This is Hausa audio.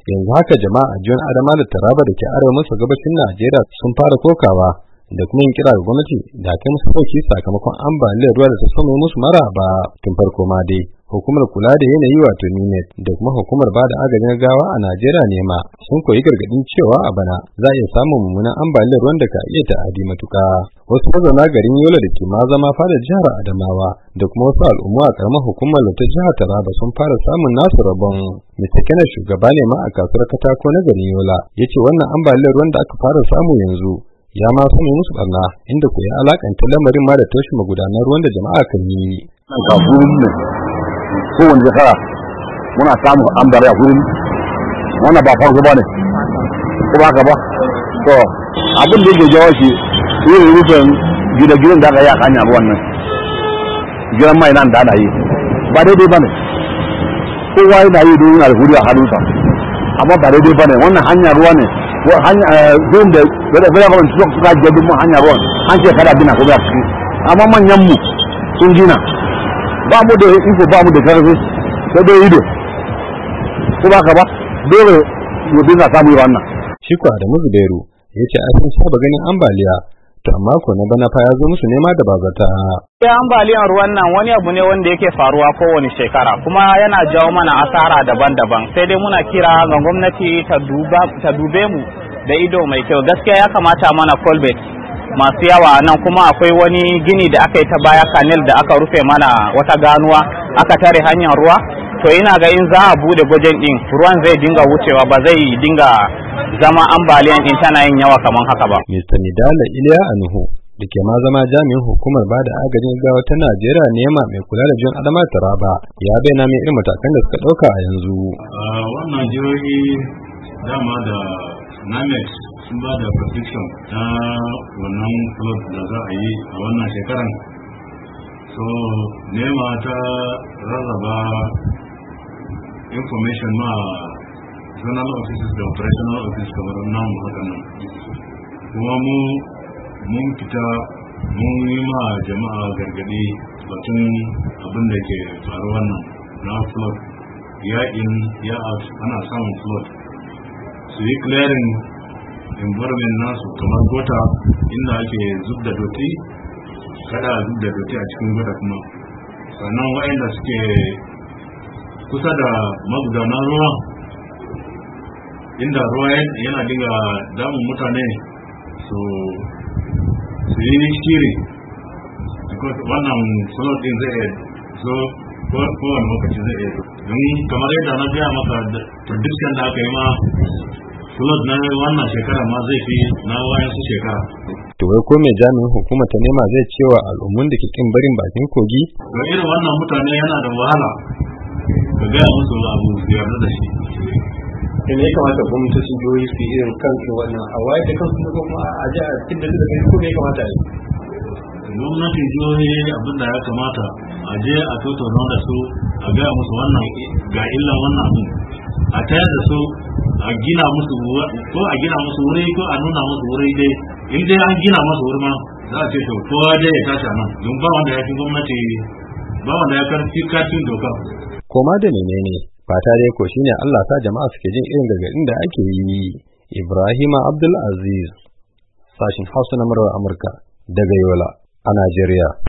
yanzu haka jama'a a jihar Adama da Taraba da ke arewa maso gabashin Najeriya sun fara kokawa da kuma yin kira ga gwamnati da kai musu dauki sakamakon ambaliyar ruwa da ta sauya musu maraba tun farko ma dai. Hukumar kula da yanayi wato NIMET da kuma hukumar bada agajin gaggawa a Najeriya ne ma sun koyi gargadin cewa a bana za a iya samun mummunan ambaliyar ruwan da ka iya ta'adi matuka. Wasu mazauna garin Yola da ke ma zama fadar jihar Adamawa da kuma wasu al'umma a karamar hukumar ta jihar Taraba sun fara samun nasu rabon. Mr. Kenneth shugaba ne ma a kasuwar katako na garin Yola ya ce wannan ambaliyar ruwan da aka fara samu yanzu ya ma sami musu barna inda ku ya alakanta lamarin ma da toshe magudanar ruwan da jama'a kan yi. Kowane shekara muna samun ambaliya gurin wannan ba farko ba ne ko ba ka ba to abin da yake jawo shi irin rufin gidan da aka yi a hanyar ruwan nan gidan mai nan da ana yi ba daidai ba ne kowa yana yi don yana da huri a hannunsa amma ba daidai ba ne wannan hanyar ruwa ne zuwan da wadda gwamnati suka jirgin mun hanyar ruwan an ce kada gina ko ba ciki amma manyan mu sun gina ba mu da iko ba mu da karfi sai dai ido ko ba ka ba dole mu dinga samu wannan. Shi ko Adamu Zubairu ya ce a sun saba ganin ambaliya to amma ko na bana fa ya zo musu nema da bazata. Ambaliyan ruwan nan wani abu ne wanda yake faruwa kowane shekara kuma yana jawo mana asara daban-daban sai dai muna kira ga gwamnati ta dube mu da ido mai kyau. Gaskiya ya kamata mana colbert masu yawa nan kuma akwai wani gini da aka yi ta baya kanil da aka rufe mana wata ganuwa aka tare hanyar ruwa to ina ga in za a bude gwajin din ruwan zai dinga wucewa ba zai dinga zama ambaliyan din tana yin yawa kamar haka ba. Mr. Nidala Iliya Anuhu da ke ma zama jami'in hukumar bada agajin gaggawa ta Najeriya nema mai kula da jihar Adama Taraba ya bayyana mai irin matakan da suka dauka a yanzu. Wannan jihohi dama da NIMET sun ba da prediction ta wannan flood da za a yi a wannan shekaran. So nema ta rarraba information ma zonal offices da operational office kamar nan haka nan. Kuma mun fita mun yi ma jama'a gargadi batun abin da ke faruwa nan na flood ya in ya out ana samun flood su yi clearing environment nasu kamar gota inda ake zub da doti kada zub da doti a cikin gota kuma sannan waɗanda suke kusa da magudanan ruwa inda ruwa yana dinga damun mutane su yi shiri because wannan flood din zai zo kowane lokaci zai zo don kamar yadda na gaya maka prediction da aka yi ma flood na wannan shekara ma zai fi na wayan su shekara. To wai ko mai jami'in hukuma ta nema zai cewa al'ummun da ke kin barin bakin kogi? To irin wannan mutane yana da wahala ka gaya musu abu su yarda da shi. ne ya kamata gwamnatocin jihohi su yi irin kansu wannan a waye da kansu da kuma a ji a cikin da suka ko ne ya kamata a yi. Gwamnatin jihohi abinda ya kamata a je a tattauna da su a gaya musu wannan ga illa wannan abin a tayar da su a gina musu ko a gina musu wuri ko a nuna musu wuri dai in dai an gina musu wuri ma za a ce to kowa dai ya tashi nan don ba wanda ya fi gwamnati ba wanda ya karfi kacin doka. Koma da menene fata dai ko shine Allah sa jama'a suke jin irin gargadin da ake yi. Ibrahima Abdul Aziz, sashin Hausa na murar Amurka daga Yola a Najeriya.